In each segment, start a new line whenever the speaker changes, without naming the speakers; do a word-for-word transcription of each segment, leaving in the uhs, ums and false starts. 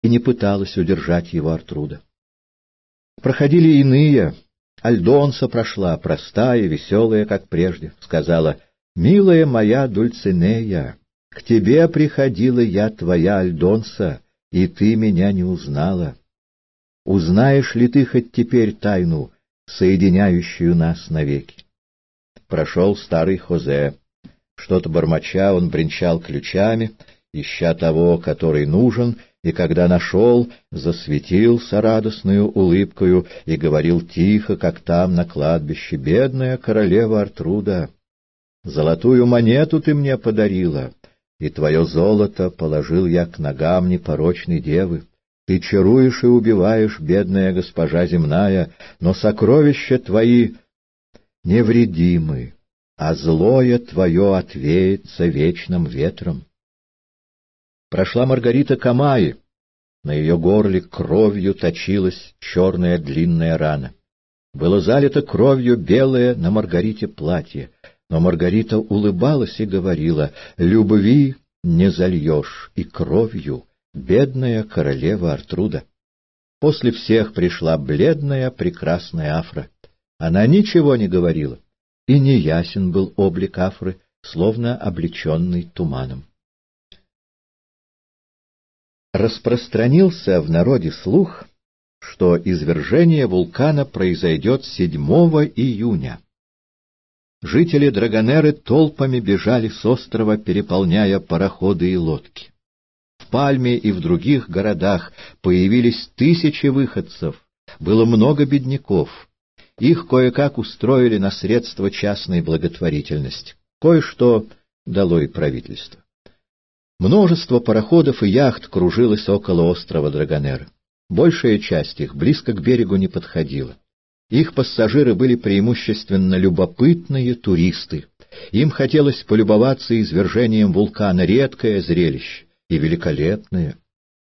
и не пыталась удержать его Артруда. Проходили иные. Альдонса прошла, простая, веселая, как прежде. Сказала: «Милая моя Дульцинея, к тебе приходила я, твоя Альдонса, и ты меня не узнала. Узнаешь ли ты хоть теперь тайну, соединяющую нас навеки?» Прошел старый Хозе. Что-то бормоча, он бренчал ключами, ища того, который нужен, и когда нашел, засветился радостную улыбкою и говорил тихо, как там на кладбище: «Бедная королева Артруда, золотую монету ты мне подарила, и твое золото положил я к ногам непорочной девы. Ты чаруешь и убиваешь, бедная госпожа земная, но сокровища твои невредимы, а злое твое отвеется вечным ветром». Прошла Маргарита Камаи. На ее горле кровью точилась черная длинная рана. Было залито кровью белое на Маргарите платье, но Маргарита улыбалась и говорила: «Любви не зальешь и кровью, бедная королева Артруда». После всех пришла бледная прекрасная Афра. Она ничего не говорила, и неясен был облик Афры, словно облеченный туманом. Распространился в народе слух, что извержение вулкана произойдет седьмого июня. Жители Драгонеры толпами бежали с острова, переполняя пароходы и лодки. В Пальме и в других городах появились тысячи выходцев, было много бедняков. Их кое-как устроили на средства частной благотворительности. Кое-что дало и правительство. Множество пароходов и яхт кружилось около острова Драгонеры. Большая часть их близко к берегу не подходила. Их пассажиры были преимущественно любопытные туристы. Им хотелось полюбоваться извержением вулкана, редкое зрелище и великолепное.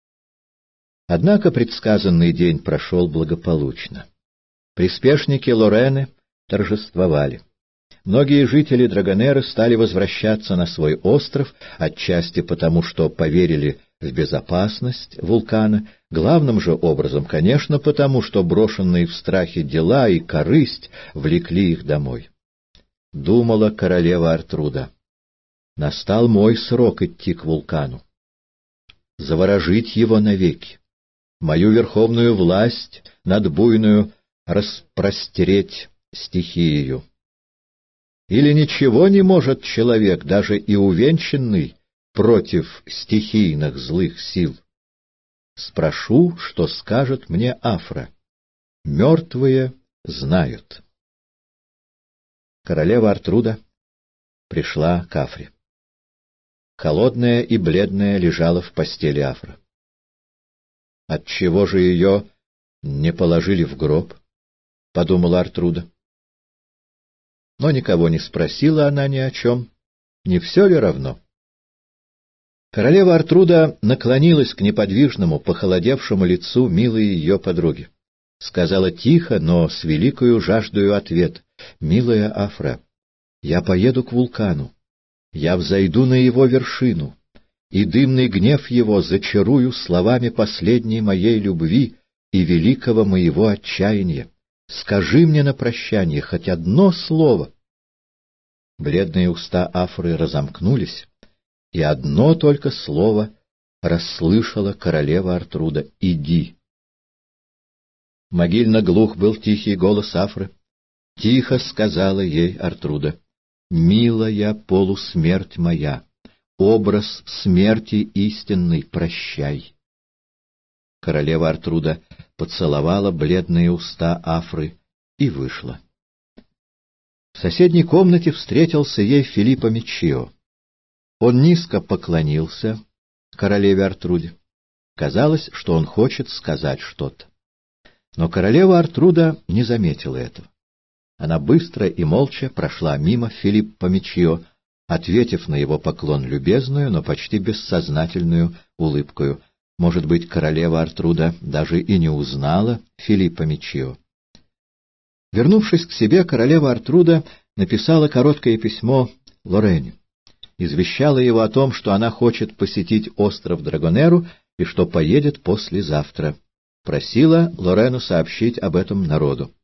Однако предсказанный день прошел благополучно. Приспешники Лорены торжествовали. Многие жители Драгонеры стали возвращаться на свой остров, отчасти потому, что поверили в безопасность вулкана, главным же образом, конечно, потому, что брошенные в страхе дела и корысть влекли их домой. Думала королева Артруда: настал мой срок идти к вулкану, заворожить его навеки, мою верховную власть над буйную распростереть стихиею. Или ничего не может человек, даже и увенчанный, против стихийных злых сил? Спрошу, что скажет мне Афра. Мертвые знают. Королева Артруда пришла к Афре. Холодная и бледная лежала в постели Афра. Отчего же ее не положили в гроб? — подумала Артруда. Но никого не спросила она ни о чем. Не все ли равно? Королева Артруда наклонилась к неподвижному, похолодевшему лицу милой ее подруги. Сказала тихо, но с великою жаждою ответ: «Милая Афра, я поеду к вулкану, я взойду на его вершину, и дымный гнев его зачарую словами последней моей любви и великого моего отчаяния. Скажи мне на прощание хоть одно слово». Бледные уста Афры разомкнулись, и одно только слово расслышала королева Артруда: «Иди». Могильно глух был тихий голос Афры. Тихо сказала ей Артруда: «Милая полусмерть моя, образ смерти истинной, прощай». Королева Артруда поцеловала бледные уста Афры и вышла. В соседней комнате встретился ей Филиппо Миччио. Он низко поклонился королеве Артруде. Казалось, что он хочет сказать что-то. Но королева Артруда не заметила этого. Она быстро и молча прошла мимо Филиппо Миччио, ответив на его поклон любезную, но почти бессознательную улыбкою. Может быть, королева Артруда даже и не узнала Филиппо Миччио. Вернувшись к себе, королева Артруда написала короткое письмо Лорене. Извещала его о том, что она хочет посетить остров Драгонеру и что поедет послезавтра. Просила Лорену сообщить об этом народу.